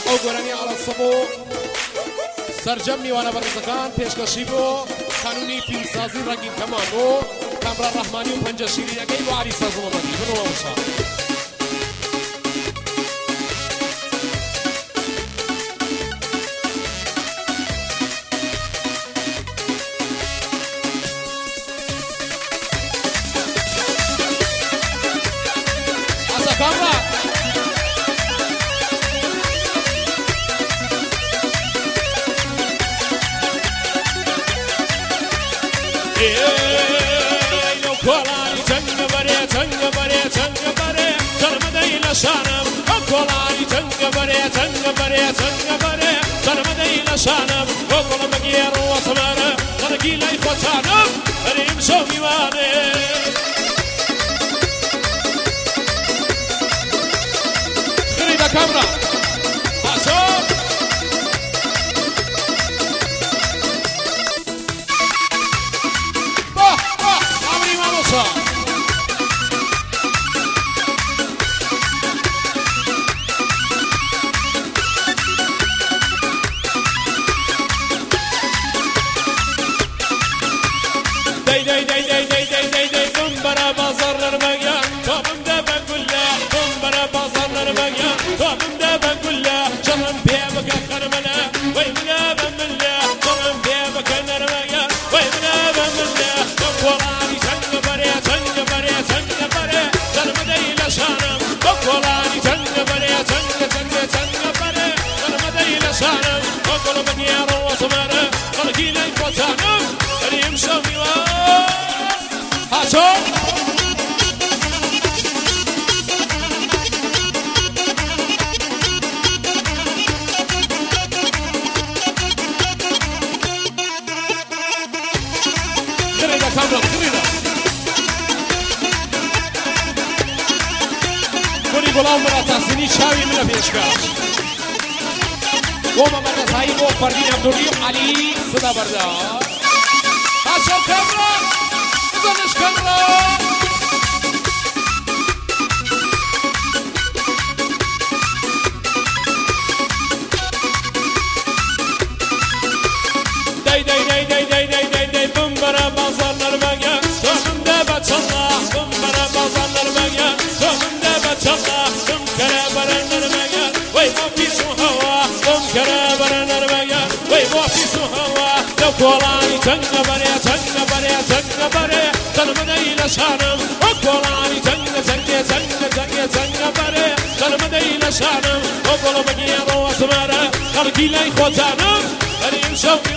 ئەو گۆرانی ئاڵەسەبۆ سەرجەم میوانە بەڕێزەکان پێشکەشی بۆ قانونی فیلمسازی ڕەنگین کەمان بۆ کامران ڕەحمانی و پەنجە شیرینەکەی بۆ عەلی سەرزەڵەمەندی بنەوە وشە کامران لو كولاني تنقبري تنقبري تنقبري ترمدي لشانم كولاني تنقبري تنقبري تنقبري ترمدي لشانم وقل مقير وصمر تركي لي خوتانم ريم شومي واني خريدة كامرا باسو داي داي داي داي داي داي داي داي كمبرا بازار المجان توم دابا كلها كمبرا بازار المجان توم دابا كلها شرم بيبك خرمنا ويمنا بملا شرم بيبك نرمجان ويمنا بملا كولاني تنقبري تنقبري تنقبري ترمدي لشانم كولاني تنقبري تنقبري تنقبري ترمدي لشانم وقل بنيار وصمر خلقي لي فوتانم ريم شومي هاتو خريدة كامرا خريدة كوني غلام مراتاسيني شاوي من بيشكاش قوم مراتاسي بو فردين عبدالي علي صدا بردار هاتو كامرا زنش كامرا داي داي داي داي داي داي داي داي بمبرا بازار نرمجان توم دابا تشلا بمبرا بازار نرمجان توم دابا تشلا توم كرابر نرمجان وي ما في سوهوا توم كرابر نرمجان وي ما في سوهوا لو كولاني تنقبري تنقبري تنقبري ترمدي لشانم وكولاني تنق تنق تنق تنق تنقبري ترمدي لشانم وقل بقي روس مره خلقي لي خوتانم ريم شومي